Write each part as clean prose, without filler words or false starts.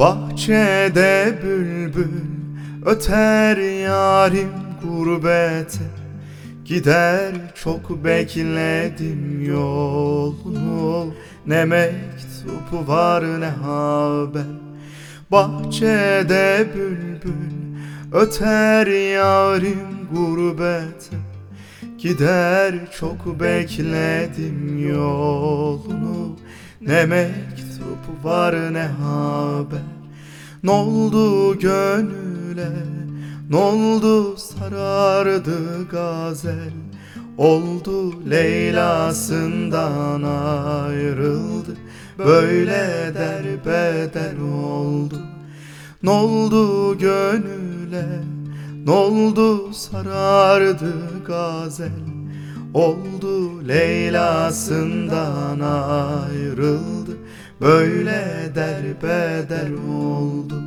Bahçede bülbül öter yarim gurbete, gider çok bekledim yolunu. Ne mektup var ne haber. Bahçede bülbül öter yarim gurbete, gider çok bekledim yolunu. Ne mektup var ne haber. N'oldu gönüle, n'oldu sarardı gazel. Oldu Leyla'sından ayrıldı, böyle derbeder oldu. N'oldu gönüle, n'oldu sarardı gazel. Oldu Leyla'sından ayrıldı, böyle derbeder oldu.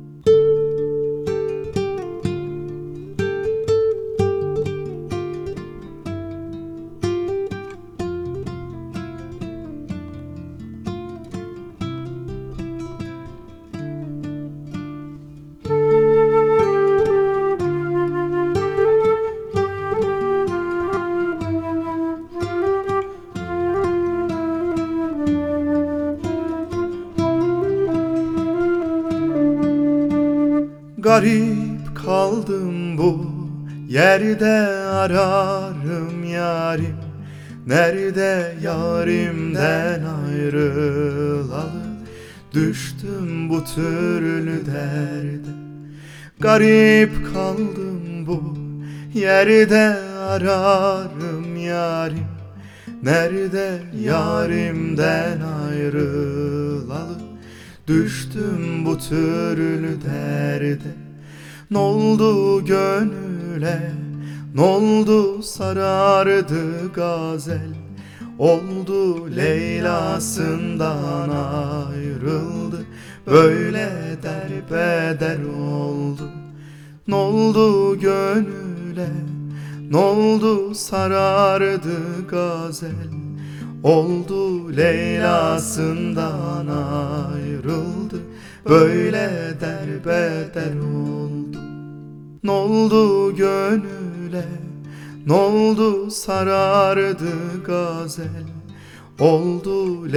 Garip kaldım bu yerde, ararım yarim. Nerede yarimden ayrılalı, düştüm bu türlü derde. Garip kaldım bu yerde, ararım yarim. Nerede yarimden ayrılalı, düştüm bu türlü derde. N'oldu gönüle, n'oldu sarardı gazel. Oldu Leyla'sından ayrıldı, böyle derbeder oldu. N'oldu gönüle, n'oldu sarardı gazel. Oldu Leyla'sından ayrıldı, böyle derbeder oldu. N'oldu gönüle, n'oldu sarardı gazel. Oldu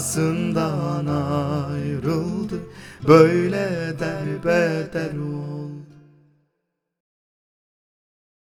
Leyla'sından ayrıldı, böyle derbeder oldu.